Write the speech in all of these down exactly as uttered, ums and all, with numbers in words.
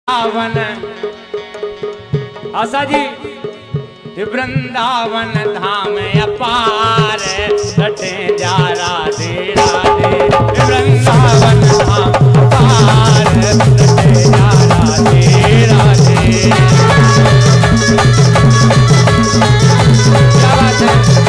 वृंदावन आशा जी वृंदावन धाम अपार रटे जा राधे राधे वृंदावन धाम अपार रटे जा राधे राधे। क्या बात है।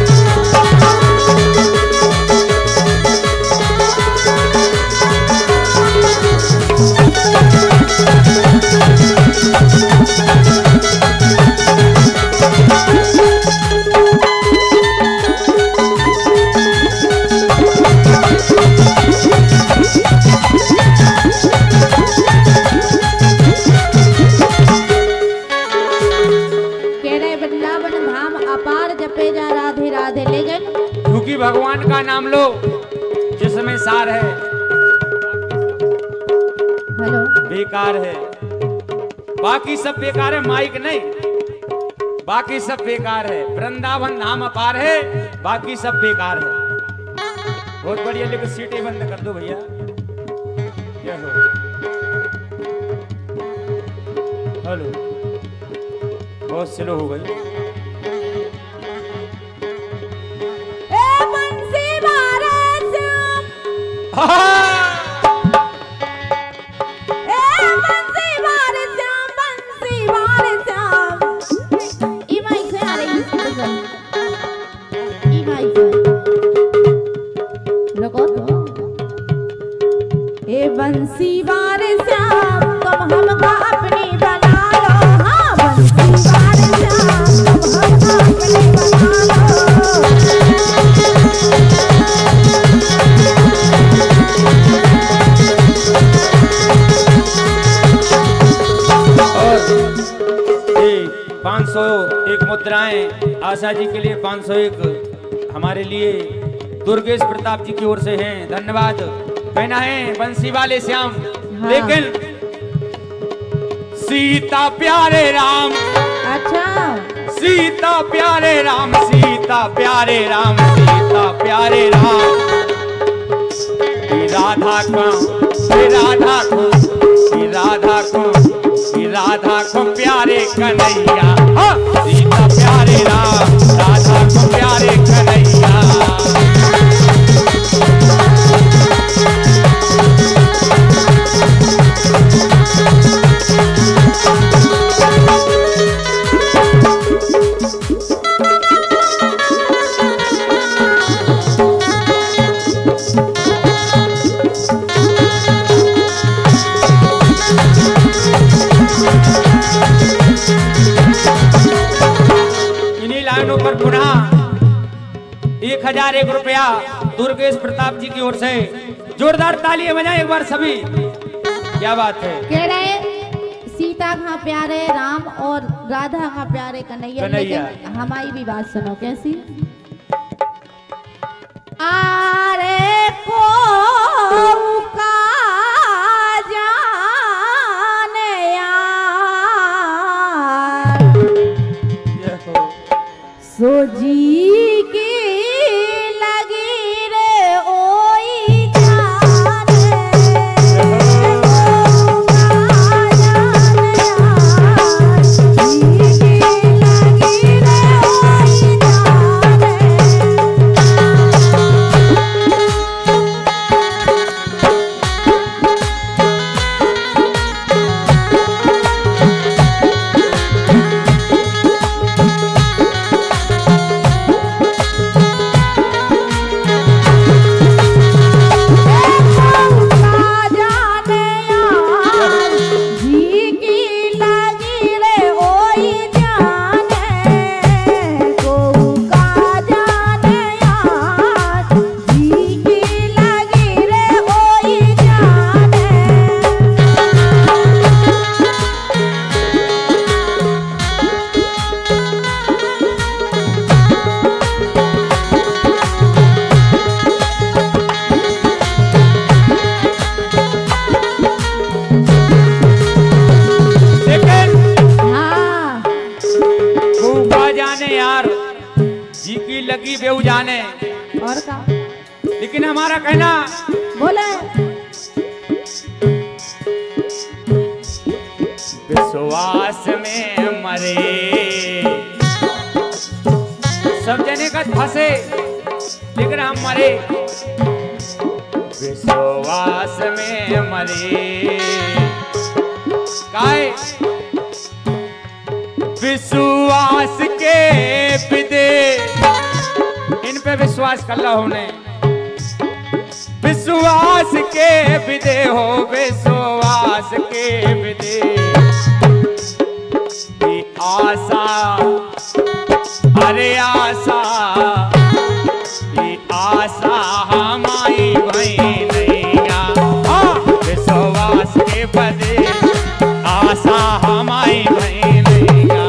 क्योंकि भगवान का नाम लो जिसमें सार है हेलो बेकार है, बाकी सब बेकार है। माइक नहीं, बाकी सब बेकार है। वृंदावन धाम अपार है, बाकी सब बेकार है। बहुत बढ़िया, लेकिन सीटें बंद कर दो भैया। क्या हो हेलो, बहुत स्लो हो गई। बंसी वारे श्याम तुम हमका अपनी बना लो। हाँ बंसी वारे श्याम तुम हमका अपनी बना लो। पाँच सौ एक मुद्राएं आशा जी के लिए, पाँच सौ एक हमारे लिए दुर्गेश प्रताप जी की ओर से हैं। धन्यवाद। कहना है बंसी वाले श्याम। हाँ। लेकिन सीता प्यारे राम, अच्छा सीता प्यारे राम, सीता प्यारे राम, सीता प्यारे राम। राधा को राधा को राधा को राधा को प्यारे कन्हैया। हाँ। सीता प्यारे राम, राधा को प्यारे कन्हैया। पर पुनः एक हजार एक रुपया दुर्गेश प्रताप जी की ओर से जोरदार तालियां बजाएं एक बार सभी। क्या बात है। कह रहे सीता का प्यारे राम और राधा का प्यारे कन्हैया, लेकिन हमारी भी बात सुनो कैसी। आरे को का जाने यार सो जी की लगी रे ओई जाने लगी बेऊ जाने और का। लेकिन हमारा कहना बोले विश्वास में मरे। सब जने का फंसे लेकिन हम मरे विश्वास में मरे। काहे विश्वास के विदे, इन पे विश्वास कर लो होने। विश्वास के विदे हो, विश्वास के विदे की आशा, अरे आशा की आशा हमारी भाई नैया। हाँ विश्वास के विदे आशा हमारी भाई नैया।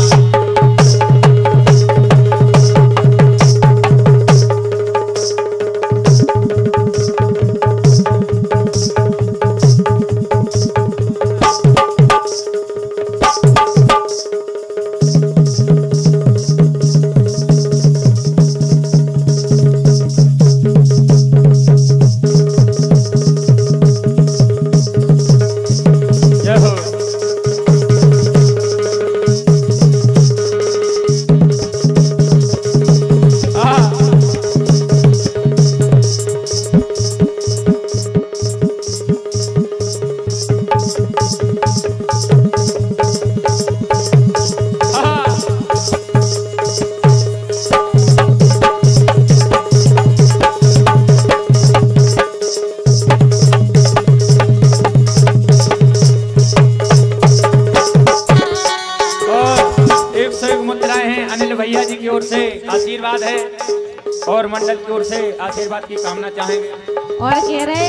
भैया जी की ओर से आशीर्वाद है और मंडल की ओर से आशीर्वाद की कामना चाहेंगे। और कह रहे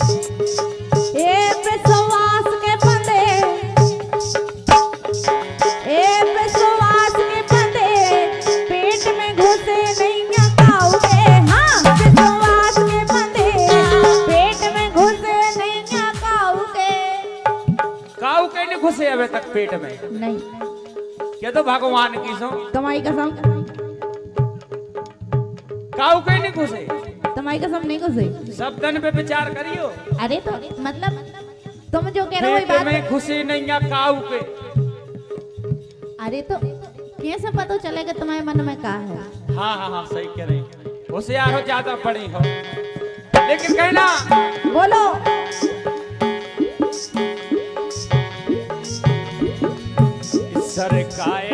ए विश्वास के बंदे, ए विश्वास के बंदे पेट में घुसे नहीं खाओगे। हाँ विश्वास के बंदे पेट में घुसे नहीं खाओगे। काऊ के नहीं घुसे अबे तक पेट में? नहीं। क्या तो भगवान की सो तुम्हारी कसम, काऊ के नहीं घुसे? तुम्हारी कसम नहीं घुसे। सब दन पे विचार करियो। अरे तो मतलब तुम जो कह रहे हो पेट में घुसे नहीं या काऊ के? अरे तो कैसे पता चलेगा तुम्हारे मन में क्या है? हाँ हाँ हाँ सही कह रही है। होशियार हो, ज्यादा पढ़ी हो, लेकिन कहना बोलो। सरकाए